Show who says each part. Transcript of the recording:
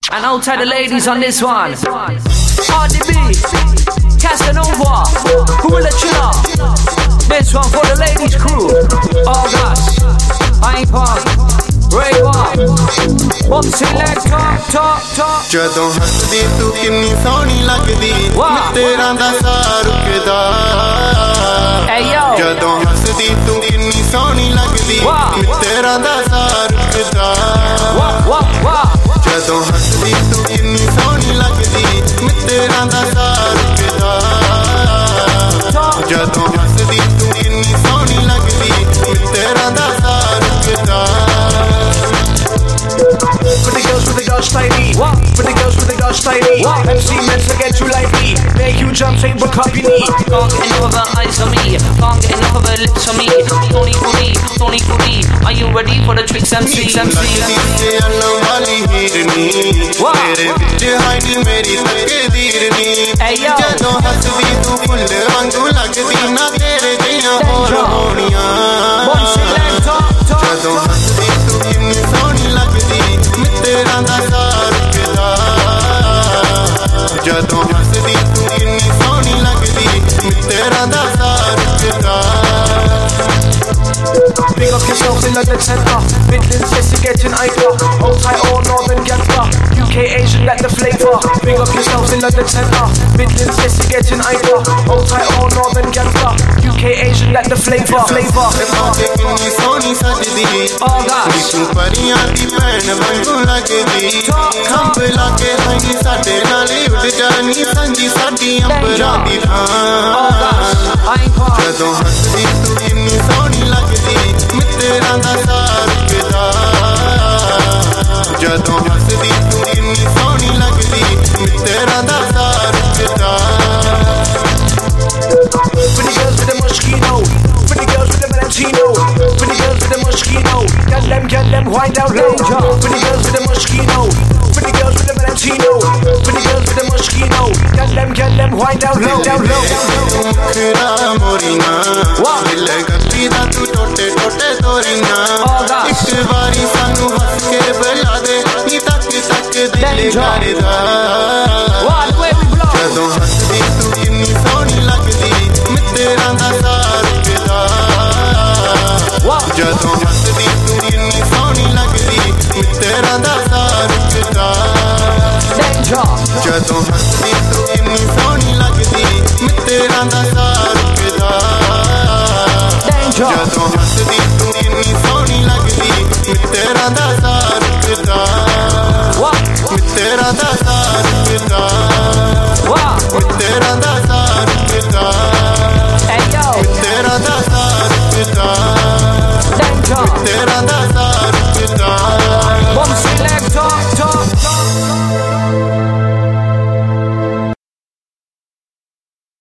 Speaker 1: And out to the ladies on this one. RDB, Casanova, Gorilla Chiller. This one for the ladies crew. August, I ain't punk, Ray One, Bob Selector, top.
Speaker 2: ਜਦੋਂ ਹੱਸਦੀ ਤੂੰ ਕਿੰਨੀ ਸੋਹਣੀ ਲੱਗਦੀ ਤੇਰਾ ਦਾ ਸਾਰੁਕਦਾ ਜਦੋਂ ਹੱਸਦੀ ਤੂੰ ਕਿੰਨੀ ਸੋਹਣੀ ਲੱਗਦੀ ਤੇਰਾ ਦਾ ਸਾਰੁਕਦਾ ਜਦੋਂ ਹੱਸਦੀ ਤੂੰ ਕਿੰਨੀ ਸੋਹਣੀ ਲੱਗਦੀ ਤੇਰਾ ਦਾ ਸਾਰੁਕਦਾ ਜਦੋਂ ਹੱਸਦੀ ਤੂੰ ਕਿੰਨੀ ਸੋਹਣੀ ਲੱਗਦੀ ਤੇਰਾ ਦਾ ਸਾਰੁਕਦਾ
Speaker 3: For the girls with the gush like me, for the girls with the gush like me, MC men forget you like me, make you jump, take book up your knee.
Speaker 1: Can't get enough of her eyes on me, can't get enough of her lips on me. Tony for me, are you ready for the tricks MC?
Speaker 2: ਜਦੋਂ ਹੱਸਦੀ ਤੂੰ ਫੁੱਲ ਵਾਂਗੂ ਲੱਗਦੀ ਨਾ ਤੇਰੇ ਜਿਹੀਆਂ ਹੋਰ ਹੋਣੀਆਂ ਜਦੋਂ ਹੱਸਦੀ ਤੂੰ ਕਿੰਨੀ ਸੋਹਣੀ ਲੱਗਦੀ ਤੇਰਾ ਦਾ ਸਾਰੁਕਦਾ ਜਦੋਂ ਹੱਸਦੀ ਤੂੰ ਕਿੰਨੀ ਸੋਹਣੀ ਲੱਗਦੀ ਤੇਰਾ ਦਾ ਸਾਰੁਕਦਾ
Speaker 3: Big up yourselves in London Centre, Midlands, yes you're getting either. Hold tight or Northern gangster, UK Asian like the flavour. Big up yourselves in London Centre, Midlands, yes you're getting either. Hold tight or Northern gangster, UK Asian like the flavour.
Speaker 2: ਕਿੰਨੀ ਸੋਹਣੀ ਸਜਦੀ ਤੂੰ ਪਰੀਆਂ ਦੀ ਭੈਣ ਵਾਂਗੂ ਲੱਗਦੀ ਖੰਭ ਲਾ ਕੇ ਸੰਗੀ ਸਾਡੇ ਨਾਲ ਉੱਡ ਜਾਣੀ ਸੰਗੀ ਸਾਡੀ ਅੰਬਰਾਂ ਦੀ ਥਾਂ ਜਦੋਂ ਹੱਸਦੀ ਤੂੰ ਕਿੰਨੀ ਸੋਹਣੀ ਲੱਗਦੀ ਤੇਰਾ ਦਾ ਸਾਰੁਕਦਾ ਜਦੋਂ ਹੱਸਦੀ ਤੂੰ ਕਿੰਨੀ ਸੋਹਣੀ ਲੱਗਦੀ ਤੇਰਾ ਦਾ ਸਾਰੁਕਦਾ
Speaker 3: For the girls with the mosquito, for the girls with the Valentino, for the girls with the mosquito, get them wind down low. For the girls with the mosquito, for the girls with the Valentino, for the girls with the mosquito, get them wind down low.
Speaker 2: ਮੁਖੜਾ ਮੋਰੀਨਾ ਦਿਲ ਗੱਤੀ ਦਾ ਤੂੰ ਟੋਟੇ ਟੋਟੇ ਤੋਰੀਨਾ ਇੱਕ ਵਾਰੀ ਸਾਨੂੰ ਹੱਸ ਕੇ ਬੁਲਾ ਦੇ ਨੀ ਤੱਕ ਦਿਲ ਕਰਦਾ ਜਦੋਂ ਹੱਸਦੀ ਤੂੰ ਕਿੰਨੀ ਸੋਹਣੀ ਲੱਗਦੀ ਤੇਰਾ ਦਾ ਸਾਰੁਕਦਾ ਜਦੋਂ ਹੱਸਦੀ ਤੂੰ ਕਿੰਨੀ ਸੋਹਣੀ ਲੱਗਦੀ ਤੇਰਾ ਦਾ ਸਾਰੁਕਦਾ ਜਦੋਂ ਹੱਸਦੀ ਤੂੰ ਕਿੰਨੀ ਸੋਹਣੀ ਲੱਗਦੀ ਤੇਰਾ ਦਾ ਸਾਰੁਕਦਾ ਜਦੋਂ ਹੱਸਦੀ ਤੂੰ ਕਿੰਨੀ ਸੋਹਣੀ ਲੱਗਦੀ ਤੇਰਾ ਦਾ ਸਾਰੁਕਦਾ ਤੇਰਾ ਦਾ ਸਾਰੁਕਦਾ ਤੇਰਾ ਦਾ ਸਾਰੁਕਦਾ ਤੇਰਾ ਦਾ ਸਾਰੁਕਦਾ ਤੇਰਾ